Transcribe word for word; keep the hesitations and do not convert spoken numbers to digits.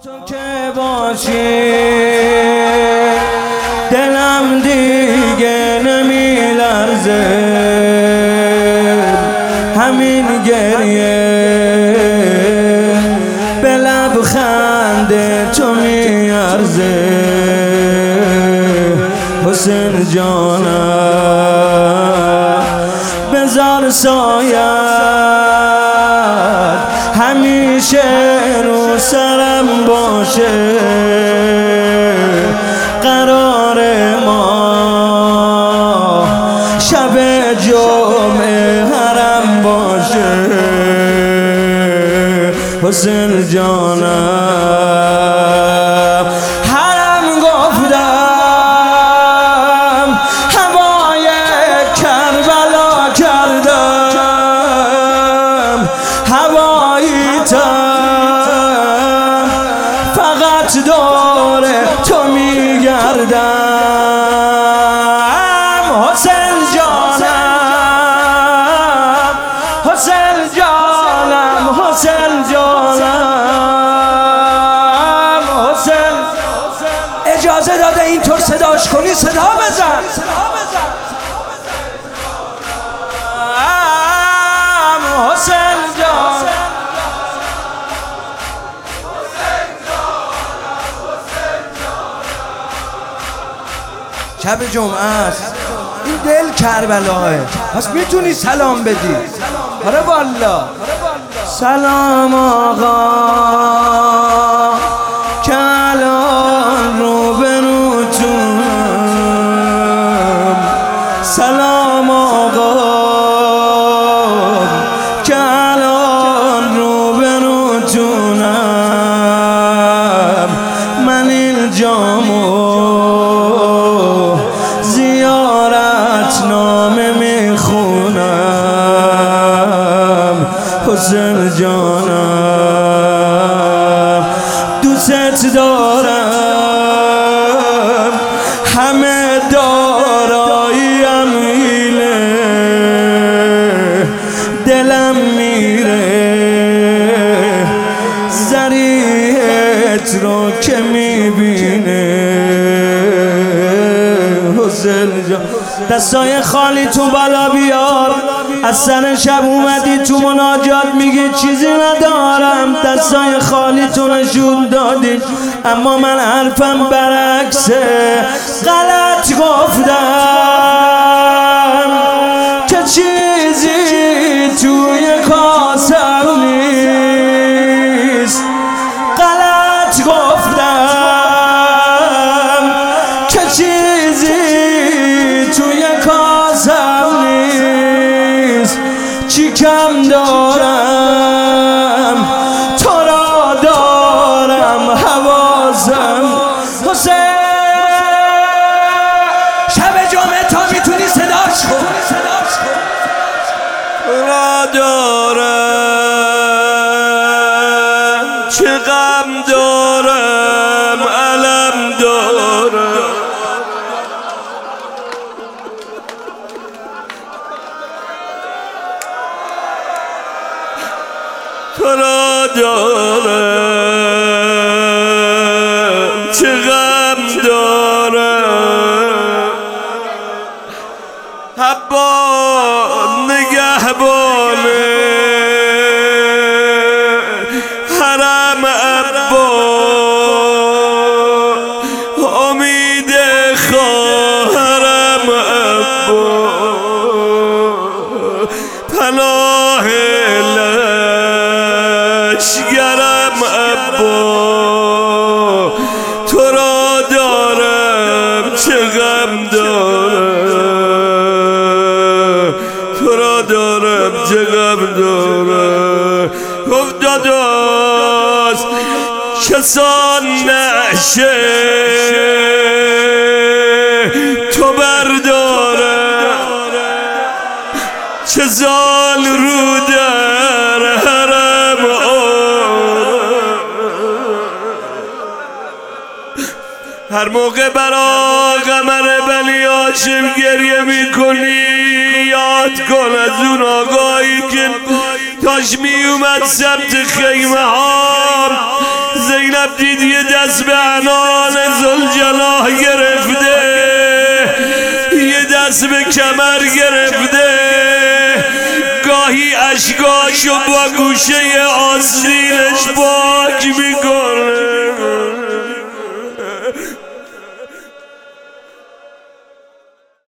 تو که باشی دلم دیگه نمیلرزه، همین گریه به لبخند تو میارزه. حسین جانم بذار سایت همیشه رو سرم باشه، قرار ما شب جمعه حرم باشه. حسین جانم حرم گفتم، هوای کربلا کردم، هوایی تم فقط دور تو میگردم. حسین جانم، حسین جانم، حسین جانم، حسین. اجازه داده اینطور صداش کنی؟ صدا بزن. حسین جان، شب جمعه است، این دل کربلاه، پس میتونی سلام بدی. آره والا. سلام آقا که الان رو به روتونم، سلام آقا که الان رو به روتونم. من این جامو زیارت نامه میخونم. حسین جانم دوست دارم، همه داراییم میله، دلم میره زریعت رو که میبینه. حسین جان دستای خالی تو بالا بیار، از سر شب اومدی تو مناجات میگی چیزی ندارم، دستای خالی تو نشون دادی، اما من حرفم برعکسه. غلط گفتم که چیزی توی کاسم نیست، غلط گفتم که چیزی توی کاسم نیست. چی کم دارم تو را دارم حواسم. حسین شب جمعه تا میتونی صداش کن. را دارم چه غم دارم، علم دارم، تو را دارم چه غم دارم. حبا نگهبانه حرم ابا، امید خواهرم ابا، پناه لشگرم ابا. تو را دارم چه غم دارم، تو را دارم چه غم دارم. گفت داداش کسان نشه تو بردارم، چه زال رو در حرم آرم. هر موقع برا قمر بنی هاشم گریه میکنی یاد کن از اون آقایی که کاش می اومد سمت خیمه ها زینب دید یه دست به عنان ذوالجلال گرفته، یه دست به کمر گرفته، گاهی اشکاشو با گوشه آستینش پاک میکنه.